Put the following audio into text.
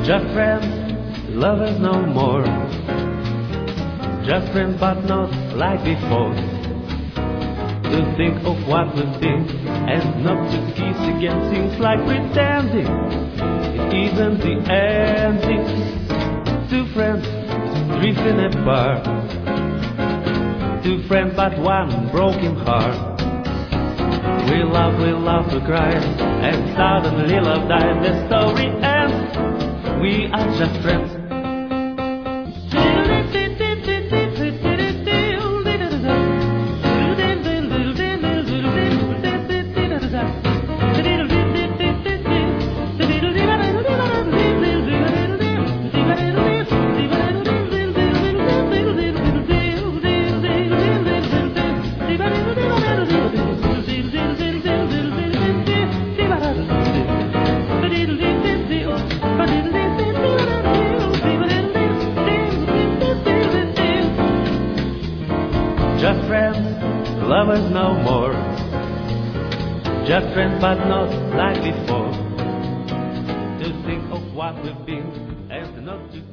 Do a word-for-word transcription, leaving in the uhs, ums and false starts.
Just friends, lovers no more. Just friends but not like before. To think of what we've been and not to kiss again seems like pretending it isn't the ending. Two friends drifting apart. Two friends but one broken heart. We love, we love to cry, and suddenly love died. The story ends. We are just friends. Just friends, lovers no more. Just friends but not like before. To think of what we've been and not to